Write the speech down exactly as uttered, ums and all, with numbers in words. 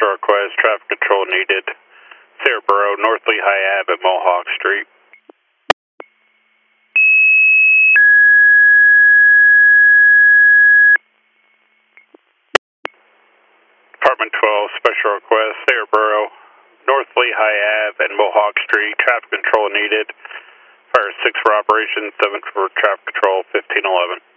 special request, traffic control needed. Sarahboro, North Lehigh Ave at Mohawk Street. Department twelve, special request, Sarahboro, North Lehigh Ave and Mohawk Street, traffic control needed. Fire six for operation, seven for traffic control, fifteen eleven.